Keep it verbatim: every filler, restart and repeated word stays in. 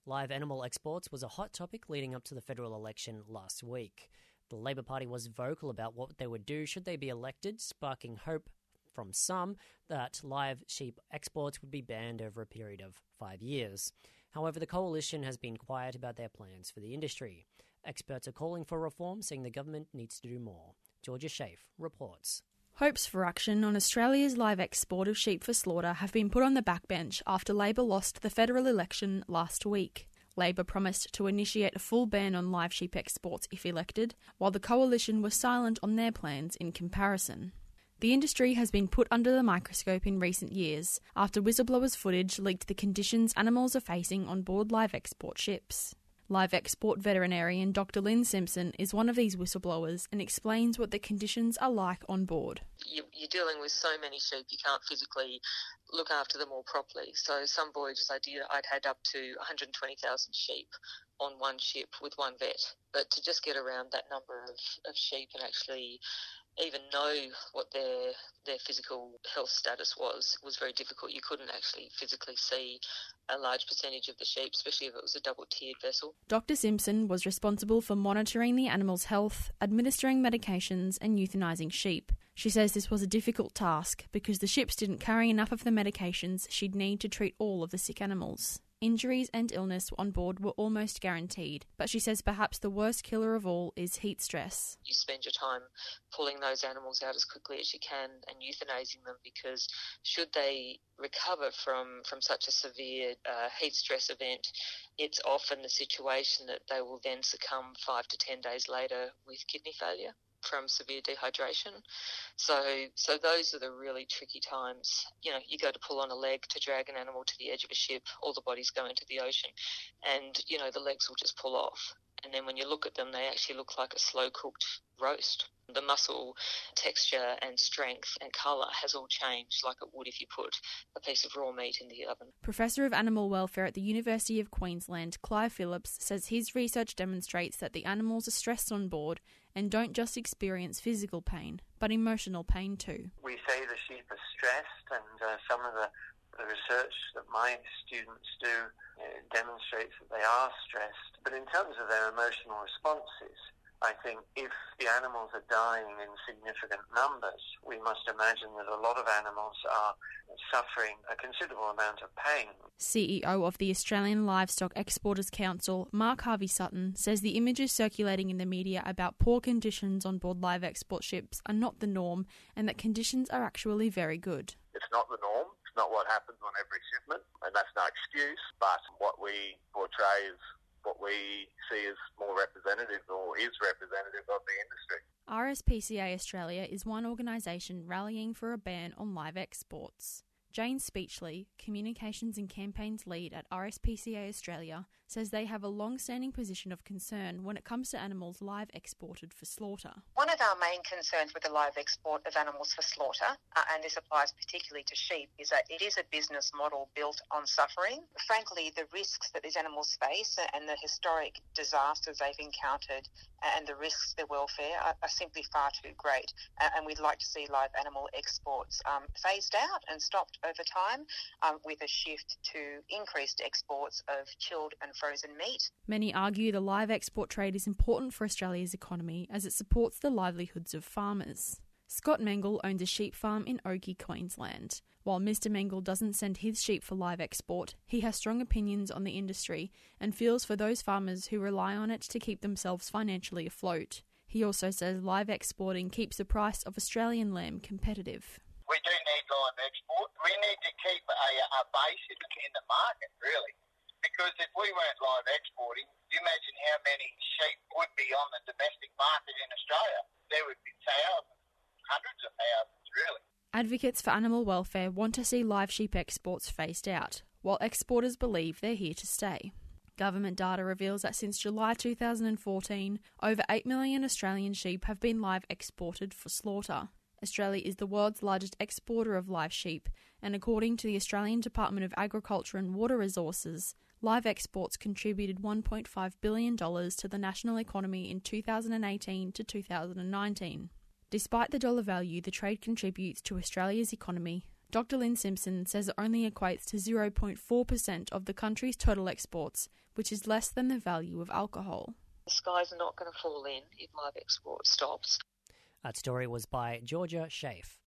Live animal exports was a hot topic leading up to the federal election last week. The Labor Party was vocal about what they would do should they be elected, sparking hope from some that live sheep exports would be banned over a period of five years. However, the coalition has been quiet about their plans for the industry. Experts are calling for reform, saying the government needs to do more. Georgia Schaaf reports. Hopes for action on Australia's live export of sheep for slaughter have been put on the backbench after Labor lost the federal election last week. Labor promised to initiate a full ban on live sheep exports if elected, while the coalition was silent on their plans in comparison. The industry has been put under the microscope in recent years after whistleblowers' footage leaked the conditions animals are facing on board live export ships. Live export veterinarian Doctor Lynn Simpson is one of these whistleblowers and explains what the conditions are like on board. You're dealing with so many sheep, you can't physically look after them all properly. So some voyages I did, I'd had up to one hundred twenty thousand sheep on one ship with one vet. But to just get around that number of, of sheep and actually even know what their their physical health status was was very difficult. You couldn't actually physically see a large percentage of the sheep, especially if it was a double-tiered vessel. Doctor Simpson was responsible for monitoring the animal's health, administering medications and euthanising sheep. She says this was a difficult task because the ships didn't carry enough of the medications she'd need to treat all of the sick animals. Injuries and illness on board were almost guaranteed, but she says perhaps the worst killer of all is heat stress. You spend your time pulling those animals out as quickly as you can and euthanasing them because should they recover from, from such a severe uh, heat stress event, it's often the situation that they will then succumb five to ten days later with kidney failure from severe dehydration. So so those are the really tricky times. You know, you go to pull on a leg to drag an animal to the edge of a ship, all the bodies go into the ocean and, you know, the legs will just pull off. And then when you look at them, they actually look like a slow-cooked roast. The muscle texture and strength and colour has all changed like it would if you put a piece of raw meat in the oven. Professor of Animal Welfare at the University of Queensland, Clive Phillips, says his research demonstrates that the animals are stressed on board and don't just experience physical pain, but emotional pain too. We say the sheep are stressed, and uh, some of the, the research that my students do uh, demonstrates that they are stressed. But in terms of their emotional responses, I think if the animals are dying in significant numbers, we must imagine that a lot of animals are suffering a considerable amount of pain. C E O of the Australian Livestock Exporters Council, Mark Harvey-Sutton, says the images circulating in the media about poor conditions on board live export ships are not the norm and that conditions are actually very good. It's not the norm. It's not what happens on every shipment, and that's no excuse, but what we portray is what we see as more representative or is representative of the industry. R S P C A Australia is one organisation rallying for a ban on live exports. Jane Speechley, Communications and Campaigns Lead at R S P C A Australia, says they have a long-standing position of concern when it comes to animals live exported for slaughter. One of our main concerns with the live export of animals for slaughter, uh, and this applies particularly to sheep, is that it is a business model built on suffering. Frankly, the risks that these animals face and the historic disasters they've encountered and the risks to their welfare are, are simply far too great. Uh, and we'd like to see live animal exports um, phased out and stopped over time um, with a shift to increased exports of chilled and frozen meat. Many argue the live export trade is important for Australia's economy as it supports the livelihoods of farmers. Scott Mengle owns a sheep farm in Oakey, Queensland. While Mister Mengle doesn't send his sheep for live export, he has strong opinions on the industry and feels for those farmers who rely on it to keep themselves financially afloat. He also says live exporting keeps the price of Australian lamb competitive. We do need live export. We need to keep a, a base in the, in the market, really. Because if we weren't live exporting, you imagine how many sheep would be on the domestic market in Australia. There would be thousands, hundreds of thousands, really. Advocates for animal welfare want to see live sheep exports phased out, while exporters believe they're here to stay. Government data reveals that since July two thousand fourteen, over eight million Australian sheep have been live exported for slaughter. Australia is the world's largest exporter of live sheep, and according to the Australian Department of Agriculture and Water Resources, live exports contributed one point five billion dollars to the national economy in two thousand eighteen to two thousand nineteen. Despite the dollar value the trade contributes to Australia's economy, Doctor Lynn Simpson says it only equates to zero point four percent of the country's total exports, which is less than the value of alcohol. The sky's not going to fall in if live export stops. That story was by Georgia Schaaf.